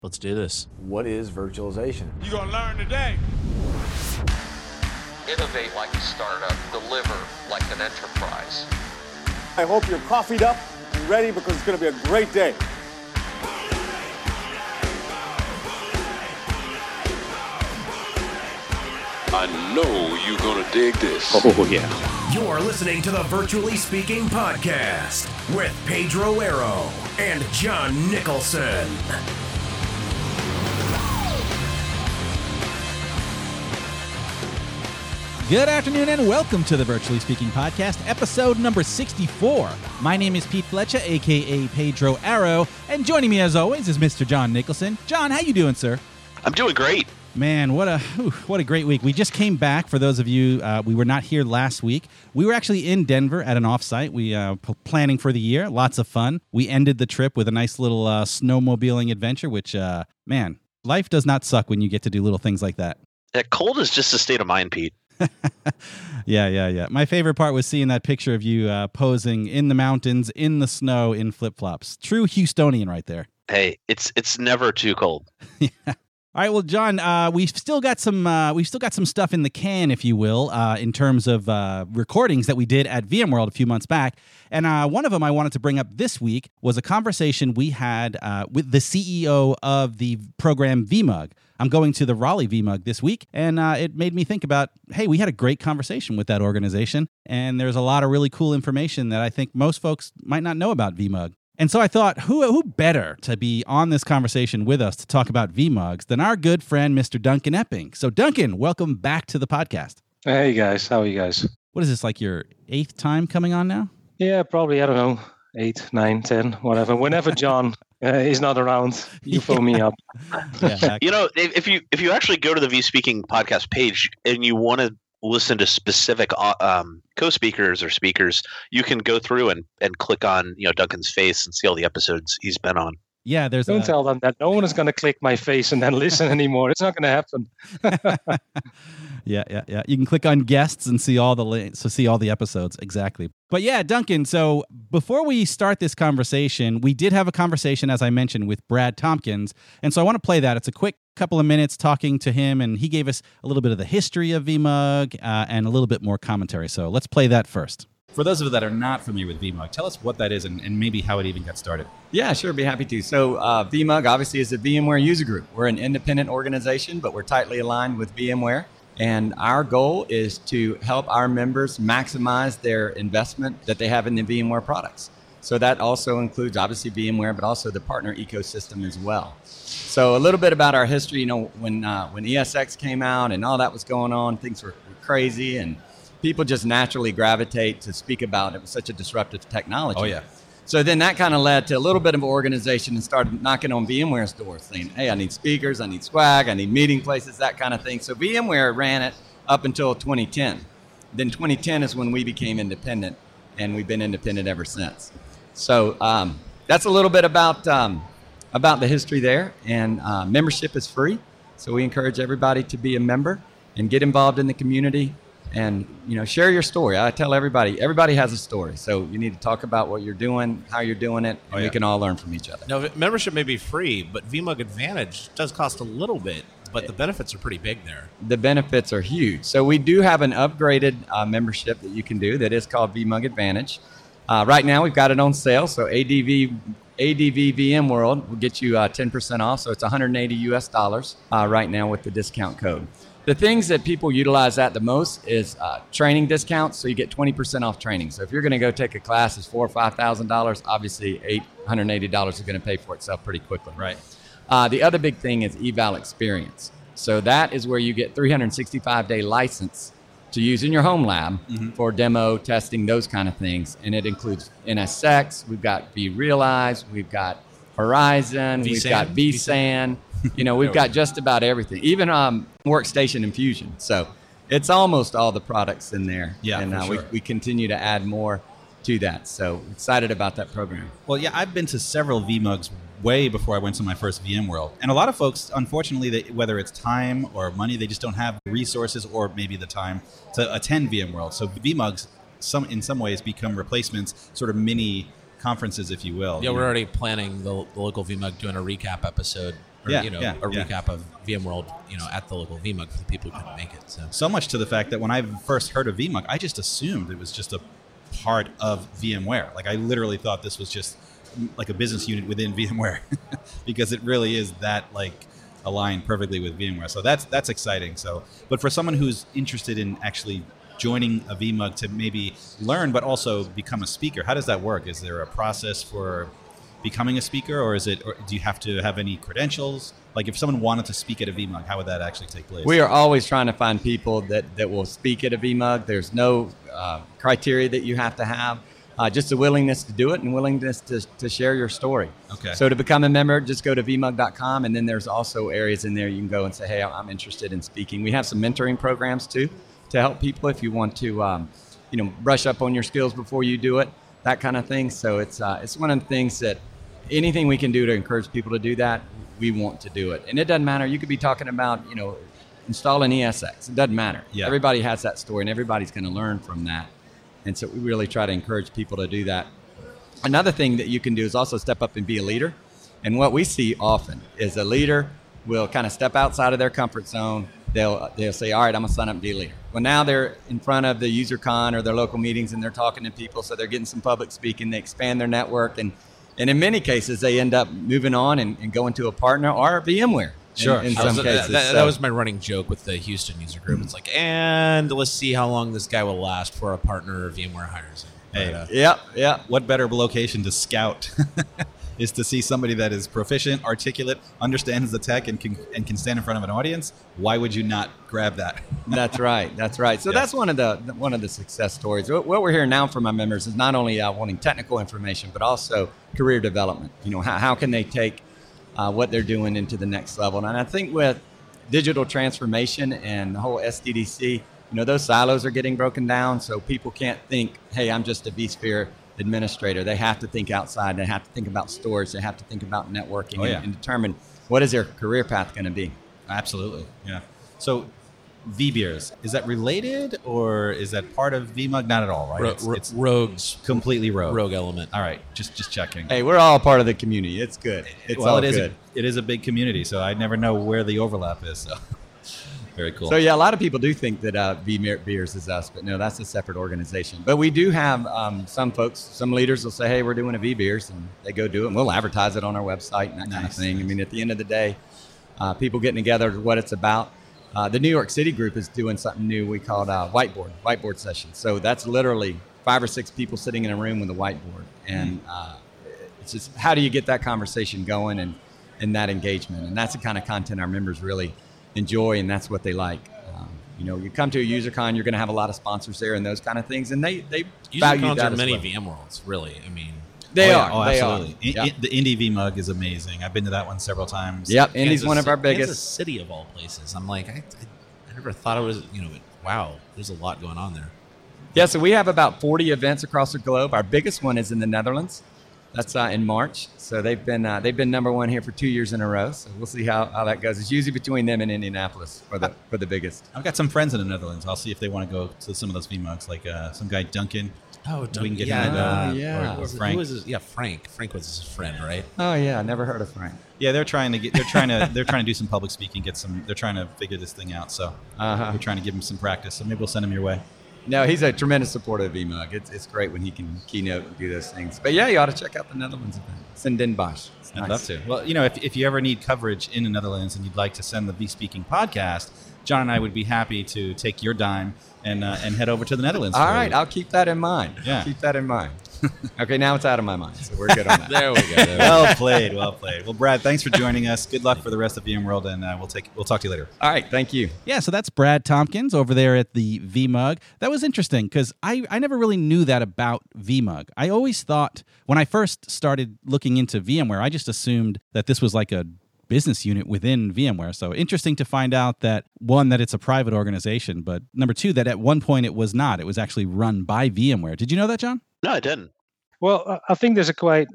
Let's do this. What is virtualization? You're going to learn today. Innovate like a startup, deliver like an enterprise. I hope you're coffeeed up and ready because it's going to be a great day. I know you're going to dig this. Oh, yeah. You're listening to the Virtually Speaking Podcast with Pedro Arrow and John Nicholson. Good afternoon and welcome to the Virtually Speaking Podcast, episode number 64. My name is Pete Fletcher, a.k.a. Pedro Arrow, and joining me as always is Mr. John Nicholson. John, how you doing, sir? I'm doing great. Man, what a great week. We just came back. For those of you, we were not here last week. We were actually in Denver at an offsite. We planning for the year. Lots of fun. We ended the trip with a nice little snowmobiling adventure, which, man, life does not suck when you get to do little things like that. That cold is just a state of mind, Pete. Yeah. My favorite part was seeing that picture of you posing in the mountains, in the snow, in flip-flops. True Houstonian right there. Hey, it's never too cold. Yeah. All right, well, John, we've still got some stuff in the can, if you will, in terms of recordings that we did at VMworld a few months back. And one of them I wanted to bring up this week was a conversation we had with the CEO of the program VMUG. I'm going to the Raleigh VMUG this week, and it made me think about, hey, we had a great conversation with that organization, and there's a lot of really cool information that I think most folks might not know about VMUG. And so I thought, who better to be on this conversation with us to talk about VMUGs than our good friend, Mr. Duncan Epping. So, Duncan, welcome back to the podcast. Hey, guys. How are you guys? What is this, like your 8th time coming on now? Yeah, probably, I don't know, 8, 9, 10, whatever. Whenever John is not around, you phone me up. Yeah, You know, if you actually go to the VSpeaking podcast page and you want to listen to specific co-speakers or speakers, you can go through and click on Duncan's face and see all the episodes he's been on. Yeah, Don't tell them that. No one is going to click my face and then listen anymore. It's not going to happen. Yeah. You can click on guests and see all the links, so see all the episodes. Exactly. But yeah, Duncan, so before we start this conversation, we did have a conversation, as I mentioned, with Brad Tompkins. And so I want to play that. It's a quick couple of minutes talking to him, and he gave us a little bit of the history of VMUG and a little bit more commentary. So let's play that first. For those of you that are not familiar with VMUG, tell us what that is and maybe how it even got started. Yeah, sure, be happy to. So VMUG obviously is a VMware user group. We're an independent organization, but we're tightly aligned with VMware. And our goal is to help our members maximize their investment that they have in the VMware products. So that also includes obviously VMware, but also the partner ecosystem as well. So a little bit about our history. When ESX came out and all that was going on, things were crazy, and people just naturally gravitate to speak about it. It was such a disruptive technology. Oh, yeah. So then that kind of led to a little bit of organization and started knocking on VMware's door saying, hey, I need speakers, I need swag, I need meeting places, that kind of thing. So VMware ran it up until 2010. Then 2010 is when we became independent, and we've been independent ever since. So that's a little bit about the history there. And membership is free. So we encourage everybody to be a member and get involved in the community. And, share your story. I tell everybody has a story. So you need to talk about what you're doing, how you're doing it, and we can all learn from each other. Now, membership may be free, but VMUG Advantage does cost a little bit, but the benefits are pretty big there. The benefits are huge. So we do have an upgraded membership that you can do that is called VMUG Advantage. Right now, we've got it on sale. So ADV VMworld will get you 10% off. So it's $180 US right now with the discount code. The things that people utilize that the most is training discounts. So you get 20% off training. So if you're going to go take a class that's $4,000 or $5,000, obviously $880 is going to pay for itself pretty quickly. Right. The other big thing is eval experience. So that is where you get 365-day license to use in your home lab for demo, testing, those kind of things. And it includes NSX, we've got vRealize, we've got Horizon, we've got vSAN. We've got just about everything, even Workstation Infusion. So it's almost all the products in there. Yeah, and for sure. we continue to add more to that. So excited about that program. Well, yeah, I've been to several VMUGs way before I went to my first VMworld. And a lot of folks, unfortunately, whether it's time or money, they just don't have the resources or maybe the time to attend VMworld. So VMUGs, in some ways, become replacements, sort of mini conferences, if you will. Yeah, we're already planning the local VMUG doing a recap episode or, Yeah, you know, yeah, a yeah. recap of VMworld, you know, at the local VMUG for the people who couldn't make it. So much to the fact that when I first heard of VMUG, I just assumed it was just a part of VMware. Like I literally thought this was just like a business unit within VMware because it really is that like aligned perfectly with VMware. So that's exciting. So, but for someone who's interested in actually joining a VMUG to maybe learn, but also become a speaker, how does that work? Is there a process for becoming a speaker, or do you have to have any credentials? Like if someone wanted to speak at a VMUG, how would that actually take place? We are always trying to find people that will speak at a VMUG. There's no criteria that you have to have, just a willingness to do it and willingness to share your story. Okay. So to become a member, just go to vmug.com, and then there's also areas in there you can go and say, hey, I'm interested in speaking. We have some mentoring programs too to help people if you want to, brush up on your skills before you do it, that kind of thing. So it's one of the things that anything we can do to encourage people to do that, we want to do it. And it doesn't matter. You could be talking about, installing ESX. It doesn't matter. Yeah. Everybody has that story, and everybody's going to learn from that. And so we really try to encourage people to do that. Another thing that you can do is also step up and be a leader. And what we see often is a leader will kind of step outside of their comfort zone. They'll say, all right, I'm going to sign up and be a leader. Well, now they're in front of the UserCon or their local meetings, and they're talking to people, so they're getting some public speaking. They expand their network, and in many cases, they end up moving on and going to a partner or VMware. Sure. In some cases. That was my running joke with the Houston user group. It's like, and let's see how long this guy will last before a partner or VMware hires him. Hey, yeah. What better location to scout is to see somebody that is proficient, articulate, understands the tech, and can stand in front of an audience. Why would you not grab that? That's right. So that's one of the success stories. What we're hearing now from our members is not only wanting technical information, but also career development. How can they take what they're doing into the next level? And I think with digital transformation and the whole SDDC, those silos are getting broken down. So people can't think, hey, I'm just a vSphere administrator. They have to think outside. They have to think about storage. They have to think about networking and determine what is their career path going to be. Absolutely. Yeah. So vBeers, is that related or is that part of VMUG? Not at all, right? It's Rogue's completely Rogue element. All right. Just checking. Hey, we're all part of the community. It's good. It is a big community, so I never know where the overlap is. So very cool. So yeah, a lot of people do think that vBeers is us, but no, that's a separate organization. But we do have some folks, some leaders will say, hey, we're doing a vBeers, and they go do it, and we'll advertise it on our website and that kind of thing. I mean, at the end of the day, people getting together is what it's about. The New York City group is doing something new we called whiteboard sessions. So that's literally 5 or 6 people sitting in a room with a whiteboard. And it's just, how do you get that conversation going and that engagement? And that's the kind of content our members really enjoy, and that's what they like. You come to a UserCon, you're going to have a lot of sponsors there and those kind of things, and they value UserCons that are as many well. VMworlds, really. I mean, They are. Absolutely. Yep. The Indie VMUG is amazing. I've been to that one several times. Yep, Indy's one of our Kansas biggest. City of all places. I'm like, I never thought it was. Wow, there's a lot going on there. Yeah, so we have about 40 events across the globe. Our biggest one is in the Netherlands. That's in March. So they've been number one here for 2 years in a row. So we'll see how that goes. It's usually between them and Indianapolis for the biggest. I've got some friends in the Netherlands. I'll see if they want to go to some of those VMUGs, like some guy Duncan. Oh, we can get him to go. Or Frank. Frank. Frank was his friend, right? Oh yeah, I never heard of Frank. Yeah, they're trying to do some public speaking, they're trying to figure this thing out. So we're trying to give him some practice. So maybe we'll send him your way. No, he's a tremendous supporter of VMUG. It's great when he can keynote and do those things. But yeah, you ought to check out the Netherlands event. It's in Den Bosch. It's nice. I'd love to. Well, if you ever need coverage in the Netherlands and you'd like to send the vSpeaking podcast, John and I would be happy to take your dime and head over to the Netherlands. All right, I'll keep that in mind. Yeah. Keep that in mind. Okay, now it's out of my mind, so we're good on that. There we go. Well played. Well, Brad, thanks for joining us. Good luck for the rest of VMworld, and we'll talk to you later. All right, thank you. Yeah, so that's Brad Tompkins over there at the VMUG. That was interesting because I never really knew that about VMUG. I always thought when I first started looking into VMware, I just assumed that this was like a business unit within VMware. So interesting to find out that, one, that it's a private organization, but number two, that at one point it was not. It was actually run by VMware. Did you know that, John? No, I didn't. Well, I think there's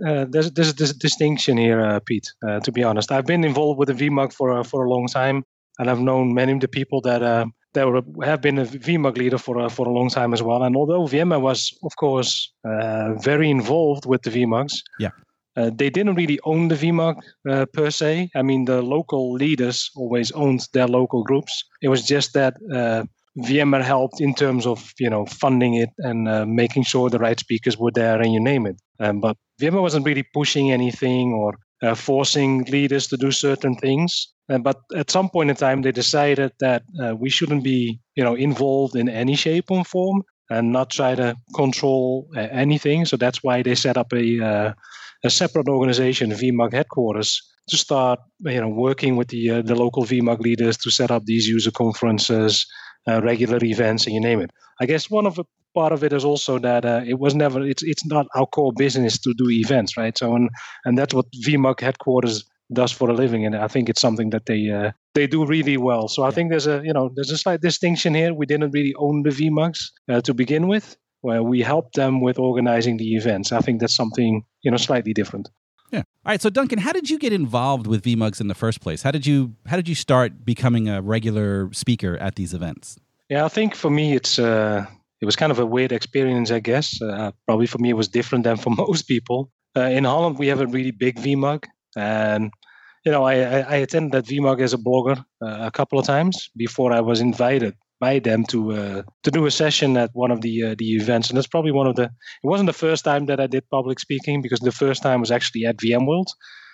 a distinction here, Pete. To be honest, I've been involved with the VMUG for a long time, and I've known many of the people that have been a VMUG leader for a long time as well. And although VMware was, of course, very involved with the VMUGs, They didn't really own the VMUG per se. I mean, the local leaders always owned their local groups. It was just that VMware helped in terms of funding it and making sure the right speakers were there and you name it. But VMware wasn't really pushing anything or forcing leaders to do certain things. But at some point in time, they decided that we shouldn't be involved in any shape or form and not try to control anything. So that's why they set up a separate organization, VMUG headquarters, to start working with the local VMUG leaders to set up these user conferences, regular events, and you name it. I guess one of the part of it is also that it's not our core business to do events, right? So and that's what VMUG headquarters does for a living, and I think it's something that they do really well. So I think there's a slight distinction here. We didn't really own the VMUGs to begin with, where we helped them with organizing the events. I think that's something slightly different. Yeah. All right. So Duncan, how did you get involved with VMUGs in the first place? How did you start becoming a regular speaker at these events? Yeah, I think for me it was kind of a weird experience, I guess. Probably for me it was different than for most people. In Holland we have a really big VMUG, and I attended that VMUG as a blogger a couple of times before I was invited by them to do a session at one of the events. And that's probably it wasn't the first time that I did public speaking, because the first time was actually at VMworld.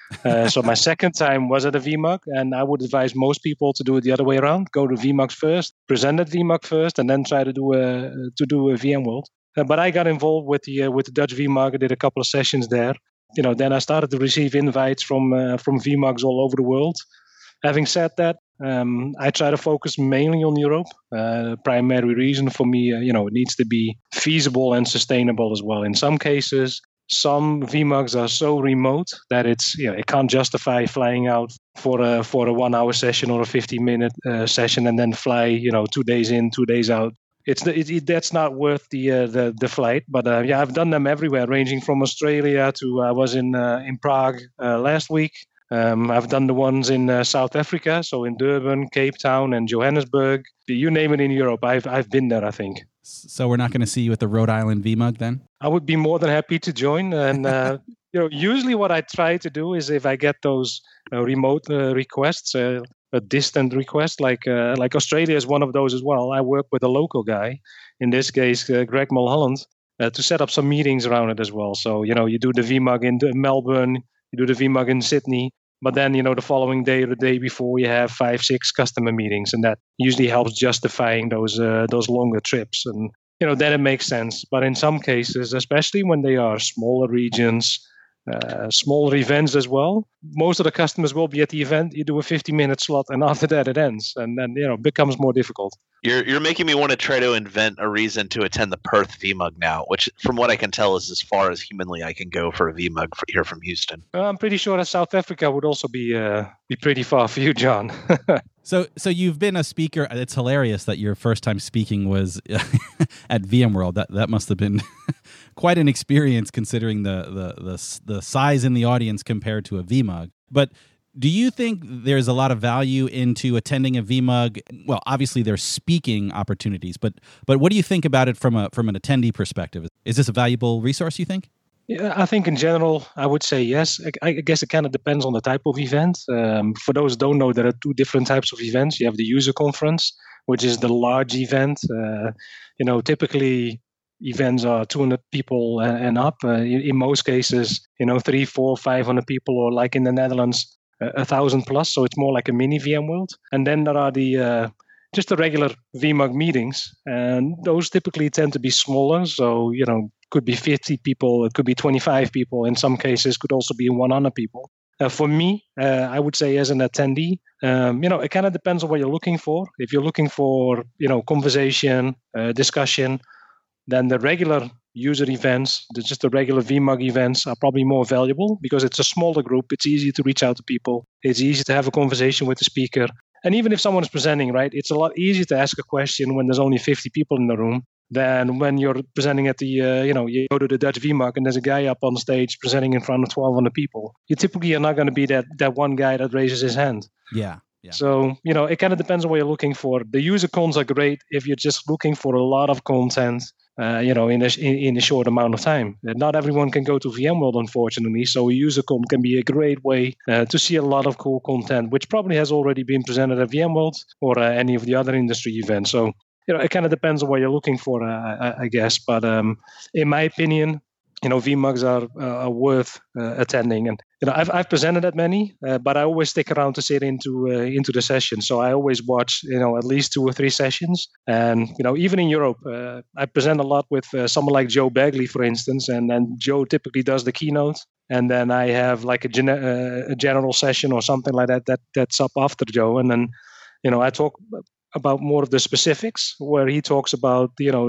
So my second time was at a VMUG, and I would advise most people to do it the other way around. Go to VMUGs first, present at VMUG first, and then try to do a VMworld. But I got involved with the Dutch VMUG. I did a couple of sessions there. Then I started to receive invites from VMUGs all over the world. Having said that, I try to focus mainly on Europe. Primary reason for me, it needs to be feasible and sustainable as well. In some cases, some VMUGs are so remote that it can't justify flying out for a 1 hour session or a 50-minute session and then fly 2 days in, 2 days out. That's not worth the flight. But I've done them everywhere, ranging from Australia to I was in Prague last week. I've done the ones in South Africa, so in Durban, Cape Town, and Johannesburg. You name it in Europe, I've been there, I think. So we're not going to see you at the Rhode Island VMUG then? I would be more than happy to join. And usually what I try to do is, if I get those remote requests, a distant request, like Australia is one of those as well. I work with a local guy, in this case Greg Mulholland, to set up some meetings around it as well. So you do the VMUG in Melbourne, you do the VMUG in Sydney. But then, the following day or the day before, you have 5-6 customer meetings, and that usually helps justifying those longer trips. And then it makes sense. But in some cases, especially when they are smaller regions, smaller events as well, most of the customers will be at the event. You do a 50-minute slot, and after that it ends, and then it becomes more difficult. You're making me want to try to invent a reason to attend the Perth VMUG now, which, from what I can tell, is as far as humanly I can go for a VMUG here from Houston. I'm pretty sure that South Africa would also be pretty far for you, John. So you've been a speaker. It's hilarious that your first time speaking was at VMworld. That must have been quite an experience, considering the size in the audience compared to a VMUG. But do you think there's a lot of value into attending a VMUG? Well, obviously there's speaking opportunities, but what do you think about it from an attendee perspective? Is this a valuable resource, you think? Yeah, I think in general, I would say yes. I guess it kind of depends on the type of event. For those who don't know, there are two different types of events. You have the user conference, which is the large event. Typically events are 200 people and up. In most cases, 300, 400, 500 people, or like in the Netherlands, 1,000 plus. So it's more like a mini VMworld. And then there are just the regular VMUG meetings, and those typically tend to be smaller. So could be 50 people, it could be 25 people. In some cases, could also be 100 people. For me, I would say as an attendee, it kind of depends on what you're looking for. If you're looking for conversation, discussion, then the regular user events, just the regular VMUG events, are probably more valuable because it's a smaller group. It's easy to reach out to people. It's easy to have a conversation with the speaker. And even if someone is presenting, right, it's a lot easier to ask a question when there's only 50 people in the room than when you're presenting at the, you go to the Dutch VMUG and there's a guy up on stage presenting in front of 1,200 people. You typically are not going to be that one guy that raises his hand. Yeah. So, it kind of depends on what you're looking for. The user cons are great if you're just looking for a lot of content in a short amount of time. Not everyone can go to VMworld, unfortunately, so UserCon can be a great way to see a lot of cool content, which probably has already been presented at VMworld or any of the other industry events. So, it kind of depends on what you're looking for, I guess. But in my opinion, VMUGs are worth attending, and I've presented at many, but I always stick around to sit into the session. So I always watch at least 2 or 3 sessions, and even in Europe, I present a lot with someone like Joe Bagley, for instance, and then Joe typically does the keynote, and then I have like a general session or something like that's up after Joe, and then I talk about more of the specifics, where he talks about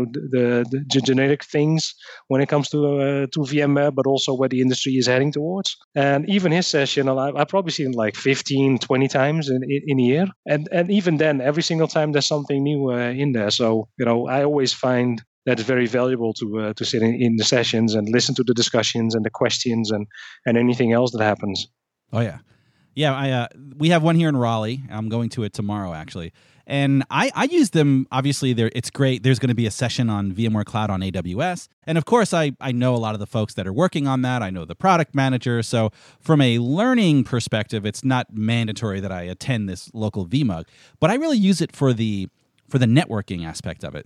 the generic things when it comes to VMware, but also where the industry is heading towards. And even his session, I've probably seen like 15, 20 times in a year, and even then, every single time there's something new in there. So I always find that it's very valuable to sit in the sessions and listen to the discussions and the questions and anything else that happens. Oh yeah. Yeah, we have one here in Raleigh. I'm going to it tomorrow, actually. And I use them. Obviously, it's great. There's going to be a session on VMware Cloud on AWS. And of course, I know a lot of the folks that are working on that. I know the product manager. So from a learning perspective, it's not mandatory that I attend this local VMUG. But I really use it for the networking aspect of it.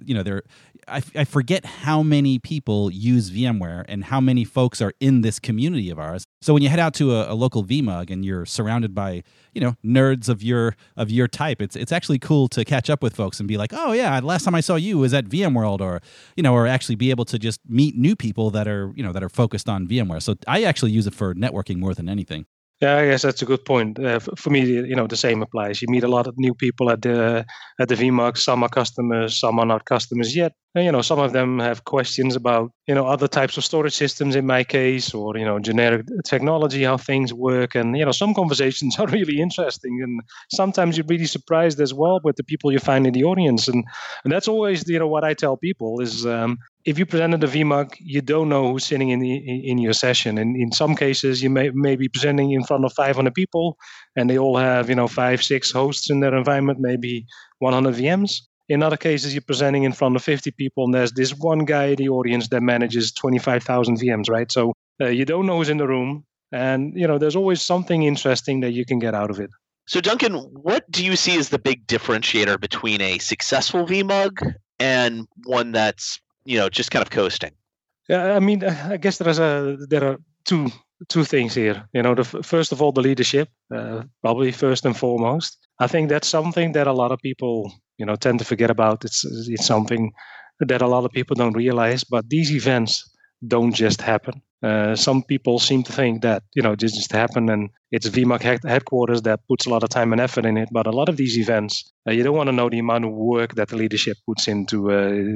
I forget how many people use VMware and how many folks are in this community of ours. So when you head out to a local VMUG and you're surrounded by nerds of your type, it's actually cool to catch up with folks and be like, oh yeah, last time I saw you was at VMworld, or actually be able to just meet new people that are focused on VMware. So I actually use it for networking more than anything. Yeah, I guess that's a good point. For me, the same applies. You meet a lot of new people at the VMUG. Some are customers, some are not customers yet. Some of them have questions about other types of storage systems in my case, or generic technology, how things work, and some conversations are really interesting, and sometimes you're really surprised as well with the people you find in the audience, and that's always what I tell people is. If you present at the VMUG, you don't know who's sitting in your session. And in some cases, you may be presenting in front of 500 people, and they all have 5, 6 hosts in their environment, maybe 100 VMs. In other cases, you're presenting in front of 50 people, and there's this one guy in the audience that manages 25,000 VMs, right? So you don't know who's in the room, and there's always something interesting that you can get out of it. So Duncan, what do you see as the big differentiator between a successful VMUG and one that's just kind of coasting? Yeah, I mean, I guess there are two things here. First of all, the leadership, probably first and foremost. I think that's something that a lot of people, tend to forget about. It's something that a lot of people don't realize. But these events don't just happen. Some people seem to think that this just happen and it's VMUG headquarters that puts a lot of time and effort in it. But a lot of these events, you don't want to know the amount of work that the leadership puts into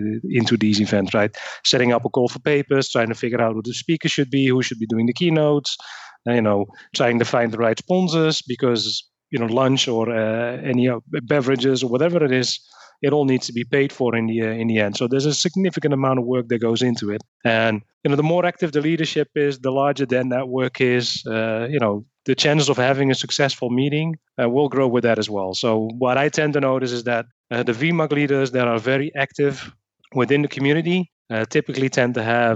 these events, right? Setting up a call for papers, trying to figure out who the speaker should be, who should be doing the keynotes, trying to find the right sponsors because lunch or any beverages or whatever it is. It all needs to be paid for in the end. So there's a significant amount of work that goes into it. And the more active the leadership is, the larger that network is. The chances of having a successful meeting will grow with that as well. So what I tend to notice is that the VMUG leaders that are very active within the community typically tend to have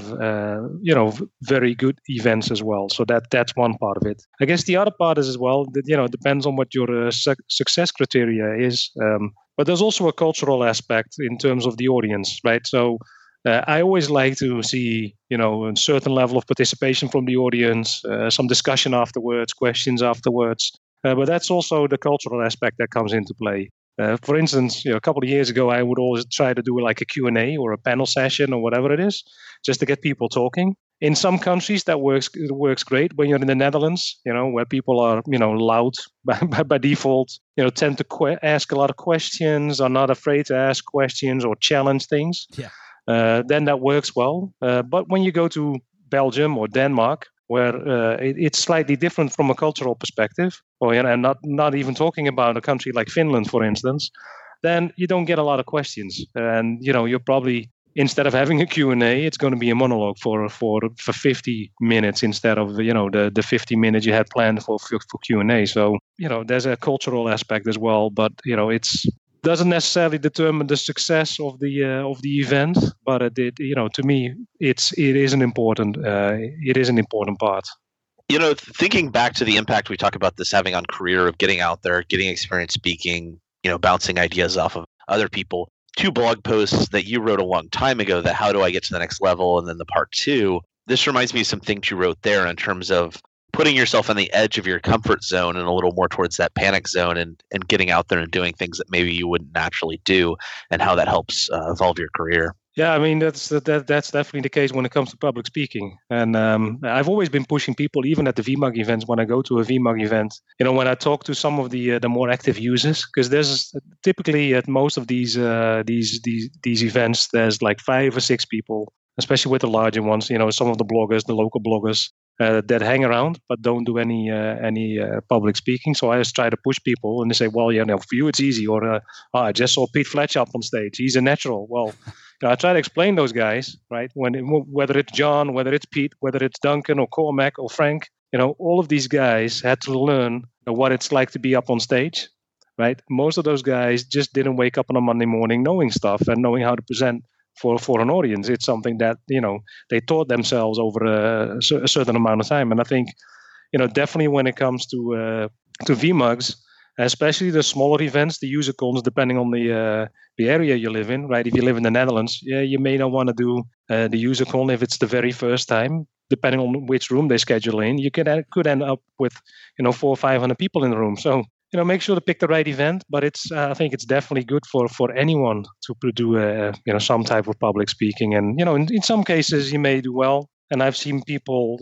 very good events as well. So that's one part of it. I guess the other part is as well that depends on what your success criteria is. But there's also a cultural aspect in terms of the audience, right? So I always like to see, a certain level of participation from the audience, some discussion afterwards, questions afterwards. But that's also the cultural aspect that comes into play. For instance, a couple of years ago, I would always try to do like a Q&A or a panel session or whatever it is, just to get people talking. In some countries, that works great. When you're in the Netherlands, where people are, loud by default, tend to ask a lot of questions, are not afraid to ask questions or challenge things. Yeah. Then that works well. But when you go to Belgium or Denmark, where it's slightly different from a cultural perspective, and not even talking about a country like Finland, for instance, then you don't get a lot of questions, and you're probably, instead of having a Q&A, it's going to be a monologue for 50 minutes instead of the 50 minutes you had planned for Q&A. So there's a cultural aspect as well, but it's doesn't necessarily determine the success of the event, but to me, it is an important part. Thinking back to the impact we talk about this having on career of getting out there, getting experience speaking, bouncing ideas off of other people. 2 blog posts that you wrote a long time ago, that how do I get to the next level, and then the part 2. This reminds me of some things you wrote there in terms of putting yourself on the edge of your comfort zone and a little more towards that panic zone, and getting out there and doing things that maybe you wouldn't naturally do, and how that helps evolve your career. Yeah, I mean, that's definitely the case when it comes to public speaking. And I've always been pushing people, even at the VMUG events, when I go to a VMUG event, when I talk to some of the more active users, because there's typically at most of these events, there's like 5 or 6 people, especially with the larger ones, some of the bloggers, the local bloggers, that hang around but don't do any public speaking. So I just try to push people, and they say, well, for you it's easy, or I just saw Pete Fletcher up on stage, he's a natural. Well, I try to explain those guys, right? Whether it's John, whether it's Pete, whether it's Duncan or Cormac or Frank, all of these guys had to learn what it's like to be up on stage, right? Most of those guys just didn't wake up on a Monday morning knowing stuff and knowing how to present for an audience. It's something that they taught themselves over a certain amount of time. And I think definitely when it comes to VMUGs, especially the smaller events, the user cons, depending on the area you live in, right? If you live in the Netherlands, you may not want to do the user con if it's the very first time. Depending on which room they schedule in, you could end up with 400 or 500 people in the room. So make sure to pick the right event. But I think it's definitely good for anyone to do some type of public speaking. And in some cases you may do well. And I've seen people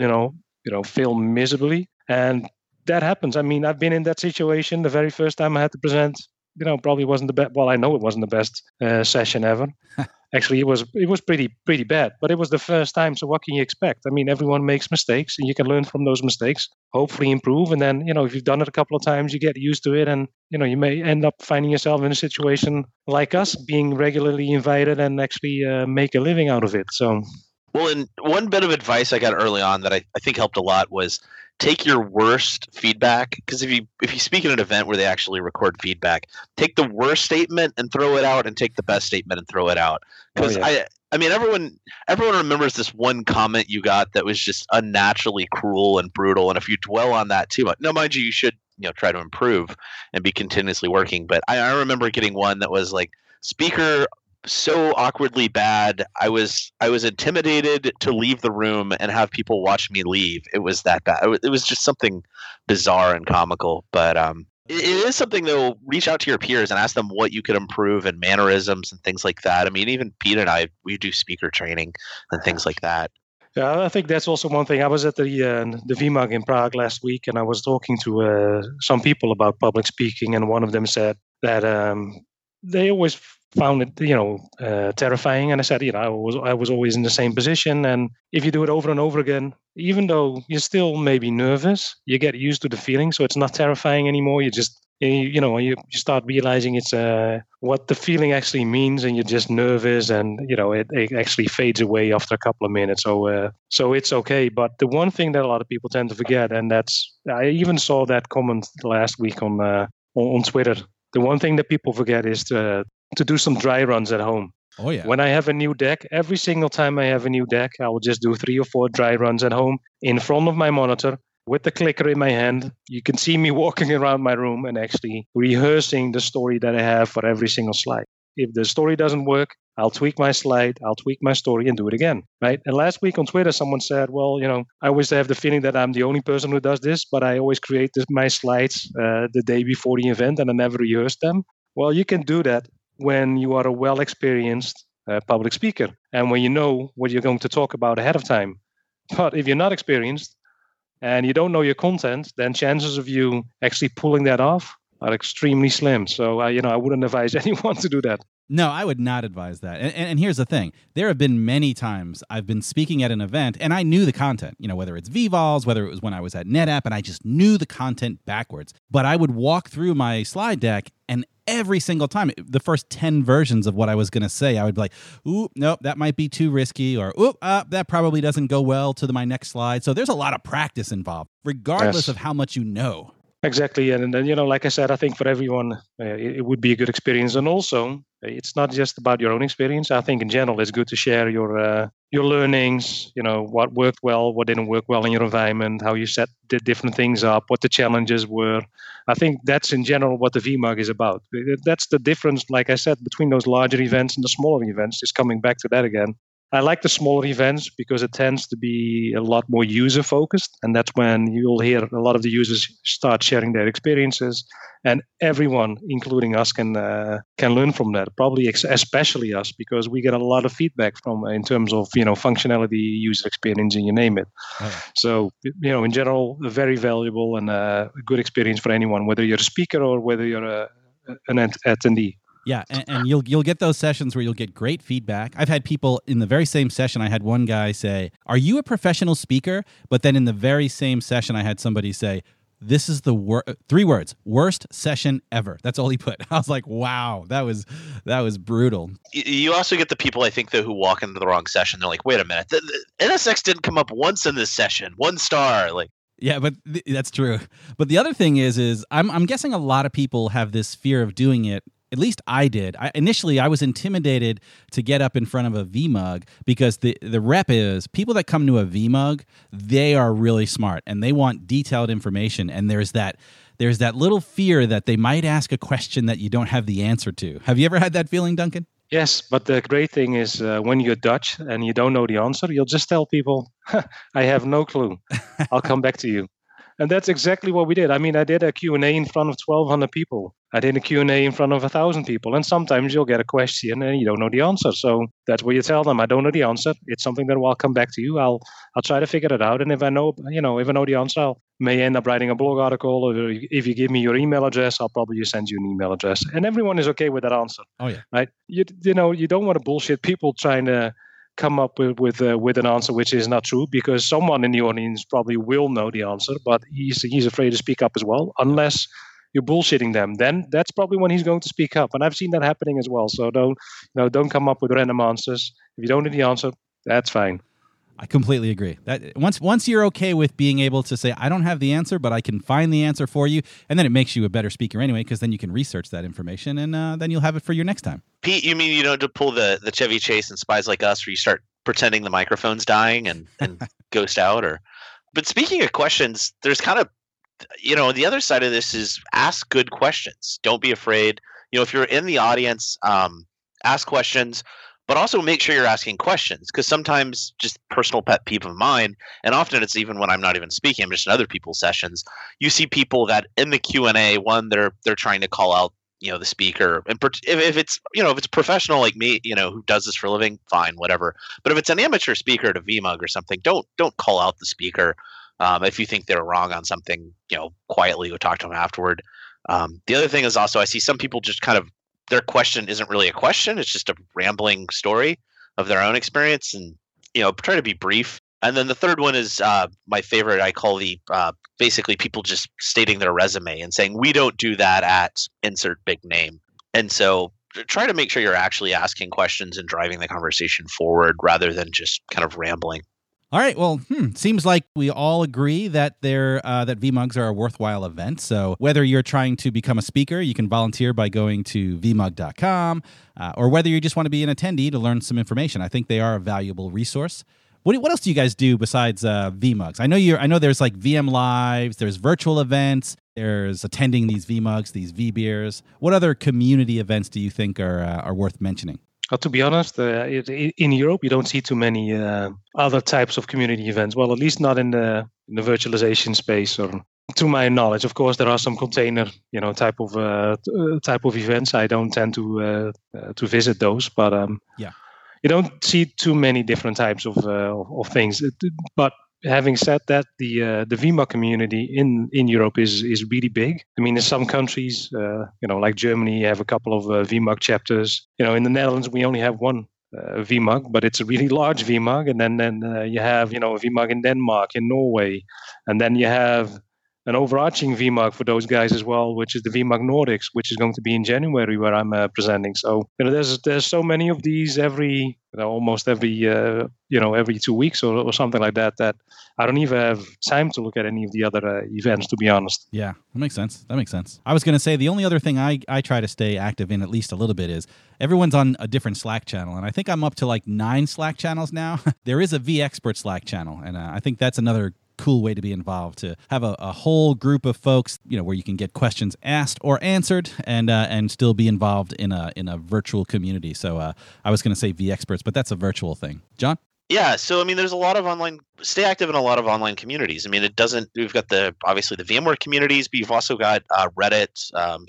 fail miserably, and that happens. I mean, I've been in that situation. The very first time I had to present, probably wasn't the best. Well, I know it wasn't the best session ever. Actually, it was pretty bad. But it was the first time, so what can you expect? I mean, everyone makes mistakes, and you can learn from those mistakes. Hopefully, improve. And then, if you've done it a couple of times, you get used to it, and you may end up finding yourself in a situation like us, being regularly invited and actually make a living out of it. So. Well, and one bit of advice I got early on that I think helped a lot was take your worst feedback, because if you speak at an event where they actually record feedback, take the worst statement and throw it out, and take the best statement and throw it out. Because I mean, everyone remembers this one comment you got that was just unnaturally cruel and brutal, and if you dwell on that too much, now mind you should try to improve and be continuously working. But I remember getting one that was like, speaker so awkwardly bad, I was intimidated to leave the room and have people watch me leave. It was that bad. It was just something bizarre and comical. But it is something, though. Reach out to your peers and ask them what you could improve, and mannerisms and things like that. I mean, even Pete and I, we do speaker training and things like that. Yeah, I think that's also one thing. I was at the VMUG in Prague last week, and I was talking to some people about public speaking, and one of them said that they always found it, terrifying. And I said, I was always in the same position. And if you do it over and over again, even though you're still maybe nervous, you get used to the feeling. So it's not terrifying anymore. You just, you start realizing it's what the feeling actually means, and you're just nervous, and it actually fades away after a couple of minutes. So it's okay. But the one thing that a lot of people tend to forget, and I even saw that comment last week on Twitter. The one thing that people forget is to do some dry runs at home. Oh, yeah. When I have a new deck, every single time I have a new deck, I will just do 3 or 4 dry runs at home in front of my monitor with the clicker in my hand. You can see me walking around my room and actually rehearsing the story that I have for every single slide. If the story doesn't work, I'll tweak my slide, I'll tweak my story and do it again, right? And last week on Twitter, someone said, well, I always have the feeling that I'm the only person who does this, but I always create my slides the day before the event and I never rehearse them. Well, you can do that when you are a well-experienced public speaker and when you know what you're going to talk about ahead of time. But if you're not experienced and you don't know your content, then chances of you actually pulling that off are extremely slim. So, I wouldn't advise anyone to do that. No, I would not advise that. And here's the thing. There have been many times I've been speaking at an event and I knew the content, whether it's VVols, whether it was when I was at NetApp, and I just knew the content backwards. But I would walk through my slide deck and every single time, the first 10 versions of what I was going to say, I would be like, ooh, nope, that might be too risky, or ooh, that probably doesn't go well to my next slide. So there's a lot of practice involved, regardless of how much you know. Exactly, and then like I said, I think for everyone it would be a good experience, and also it's not just about your own experience. I think in general it's good to share your learnings. What worked well, what didn't work well in your environment, how you set the different things up, what the challenges were. I think that's in general what the VMUG is about. That's the difference, like I said, between those larger events and the smaller events. Just coming back to that again. I like the smaller events because it tends to be a lot more user focused. And that's when you'll hear a lot of the users start sharing their experiences. And everyone, including us, can learn from that. Probably especially us, because we get a lot of feedback from in terms of functionality, user experience, and you name it. Oh. So in general, a very valuable and a good experience for anyone, whether you're a speaker or whether you're an attendee. Yeah, and you'll get those sessions where you'll get great feedback. I've had people in the very same session. I had one guy say, "Are you a professional speaker?" But then in the very same session, I had somebody say, "This is the 3 words, worst session ever." That's all he put. I was like, "Wow, that was brutal." You also get the people, I think, though, who walk into the wrong session. They're like, "Wait a minute, the NSX didn't come up once in this session. 1 star." Like, yeah, but that's true. But the other thing is I'm guessing a lot of people have this fear of doing it. At least I did. Initially, I was intimidated to get up in front of a VMUG because the rep is people that come to a VMUG, they are really smart and they want detailed information. And there's that little fear that they might ask a question that you don't have the answer to. Have you ever had that feeling, Duncan? Yes, but the great thing is when you're Dutch and you don't know the answer, you'll just tell people, "I have no clue. I'll come back to you." And that's exactly what we did. I mean, I did a Q&A in front of 1,200 people. I did a Q&A in front of 1,000 people. And sometimes you'll get a question and you don't know the answer. So that's what you tell them. I don't know the answer. It's something that I'll come back to you. I'll try to figure it out. And if I know the answer, I may end up writing a blog article. Or if you give me your email address, I'll probably just send you an email address. And everyone is okay with that answer. Oh, yeah. Right? You don't want to bullshit people trying to come up with an answer which is not true, because someone in the audience probably will know the answer, but he's afraid to speak up as well, unless you're bullshitting them. Then that's probably when he's going to speak up, and I've seen that happening as well. So don't come up with random answers. If you don't know the answer, that's fine. I completely agree. That once you're okay with being able to say, "I don't have the answer, but I can find the answer for you," and then it makes you a better speaker anyway, because then you can research that information, and then you'll have it for your next time. Pete, you mean to pull the Chevy Chase and Spies Like Us, where you start pretending the microphone's dying and ghost out? But speaking of questions, there's kind of, the other side of this is ask good questions. Don't be afraid. If you're in the audience, ask questions. But also make sure you're asking questions, because sometimes, just personal pet peeve of mine, and often it's even when I'm not even speaking, I'm just in other people's sessions, you see people that in the Q&A, one, they're trying to call out the speaker, and if it's professional like me, who does this for a living, fine, whatever. But if it's an amateur speaker at a VMUG or something, don't call out the speaker. If you think they're wrong on something, quietly go talk to them afterward. The other thing is also, I see some people just kind of, their question isn't really a question. It's just a rambling story of their own experience, and try to be brief. And then the third one is my favorite. I call the basically people just stating their resume and saying, "We don't do that at insert big name." And so try to make sure you're actually asking questions and driving the conversation forward rather than just kind of rambling. All right. Well, seems like we all agree that that VMUGs are a worthwhile event. So whether you're trying to become a speaker, you can volunteer by going to vmug.com, or whether you just want to be an attendee to learn some information. I think they are a valuable resource. What else do you guys do besides VMUGs? I know there's like VM Lives, there's virtual events, there's attending these VMUGs, these VBeers. What other community events do you think are worth mentioning? To be honest, in Europe, you don't see too many other types of community events. Well, at least not in the virtualization space, or to my knowledge. Of course, there are some container, type of events. I don't tend to visit those, but yeah, you don't see too many different types of things. But having said that, the VMUG community in Europe is really big. I mean, in some countries, like Germany, you have a couple of VMUG chapters. In the Netherlands, we only have one VMUG, but it's a really large VMUG. And then you have, a VMUG in Denmark, in Norway, and then you have an overarching VMUG for those guys as well, which is the VMUG Nordics, which is going to be in January, where I'm presenting. So there's so many of these every almost every every 2 weeks or something like that. That I don't even have time to look at any of the other events, to be honest. Yeah, that makes sense. I was going to say the only other thing I try to stay active in at least a little bit is everyone's on a different Slack channel, and I think I'm up to like 9 Slack channels now. There is a V-Expert Slack channel, and I think that's another cool way to be involved, to have a whole group of folks, where you can get questions asked or answered and still be involved in a virtual community. So I was going to say V-Experts, but that's a virtual thing. John? Yeah, so I mean, there's a lot of stay active in a lot of online communities. I mean, we've got obviously the VMware communities, but you've also got Reddit,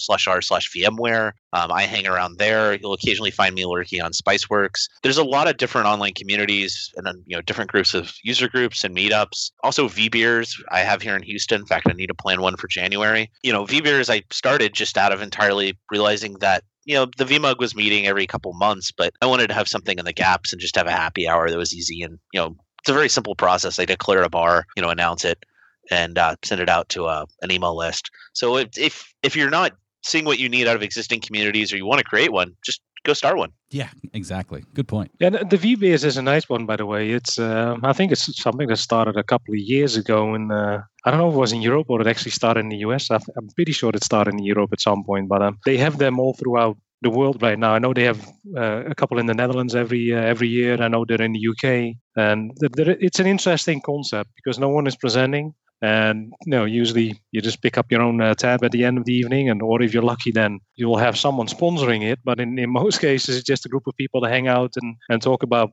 /r/VMware. I hang around there. You'll occasionally find me lurking on Spiceworks. There's a lot of different online communities and then, different groups of user groups and meetups. Also VBeers I have here in Houston. In fact, I need to plan one for January. VBeers I started just out of entirely realizing that the VMUG was meeting every couple months, but I wanted to have something in the gaps and just have a happy hour that was easy. And, it's a very simple process. I declare a bar, announce it, and send it out to an email list. So if you're not seeing what you need out of existing communities or you want to create one, just go start one. Yeah, exactly. Good point. Yeah, the VBeers is a nice one, by the way. It's I think it's something that started a couple of years ago, and I don't know if it was in Europe or it actually started in the US. I'm pretty sure it started in Europe at some point, but they have them all throughout the world right now. I know they have a couple in the Netherlands every year. I know they're in the UK, and it's an interesting concept because no one is presenting. And usually you just pick up your own tab at the end of the evening, or if you're lucky, then you will have someone sponsoring it. But in most cases, it's just a group of people that hang out and talk about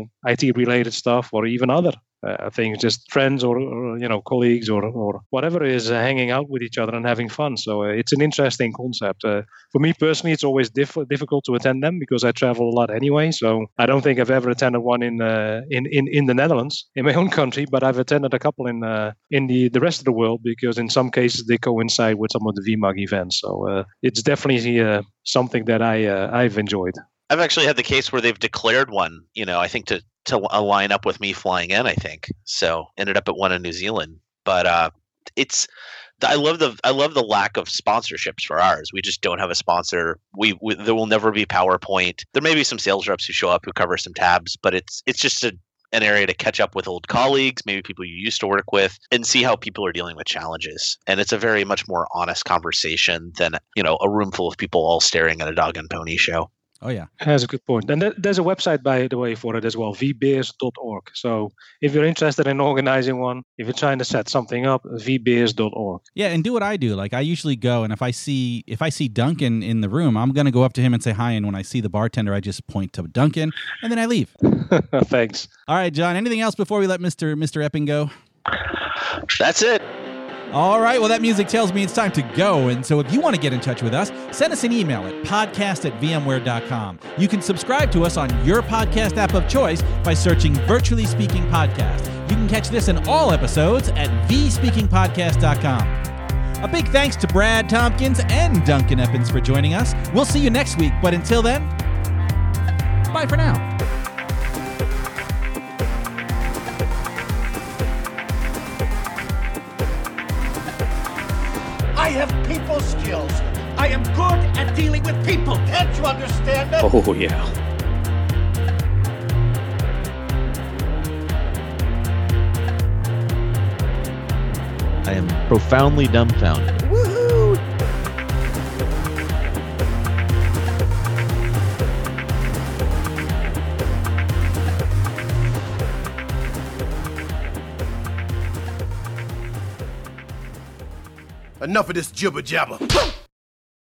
IT related stuff or even other things, just friends or colleagues or whatever it is, hanging out with each other and having fun. So it's an interesting concept. For me personally, it's always difficult to attend them because I travel a lot anyway. So I don't think I've ever attended one in the Netherlands, in my own country, but I've attended a couple in the rest of the world because in some cases they coincide with some of the VMUG events. So it's definitely something that I've enjoyed. I've actually had the case where they've declared one, I think to line up with me flying in, I think. So ended up at one in New Zealand. But I love the lack of sponsorships for ours. We just don't have a sponsor. There will never be PowerPoint. There may be some sales reps who show up who cover some tabs, but it's just an area to catch up with old colleagues, maybe people you used to work with, and see how people are dealing with challenges. And it's a very much more honest conversation than, a room full of people all staring at a dog and pony show. Oh, yeah. That's a good point. And there's a website, by the way, for it as well, vbeers.org. So if you're interested in organizing one, if you're trying to set something up, vbeers.org. Yeah, and do what I do. Like I usually go, and if I see Duncan in the room, I'm going to go up to him and say hi. And when I see the bartender, I just point to Duncan, and then I leave. Thanks. All right, John, anything else before we let Mr. Epping go? That's it. All right, well, that music tells me it's time to go. And so if you want to get in touch with us, send us an email at podcast@vmware.com. You can subscribe to us on your podcast app of choice by searching Virtually Speaking Podcast. You can catch this and all episodes at vspeakingpodcast.com. A big thanks to Brad Tompkins and Duncan Eppins for joining us. We'll see you next week, but until then, bye for now. I have people skills. I am good at dealing with people. Can't you understand that? Oh, yeah. I am profoundly dumbfounded. Woohoo! Enough of this jibber jabber.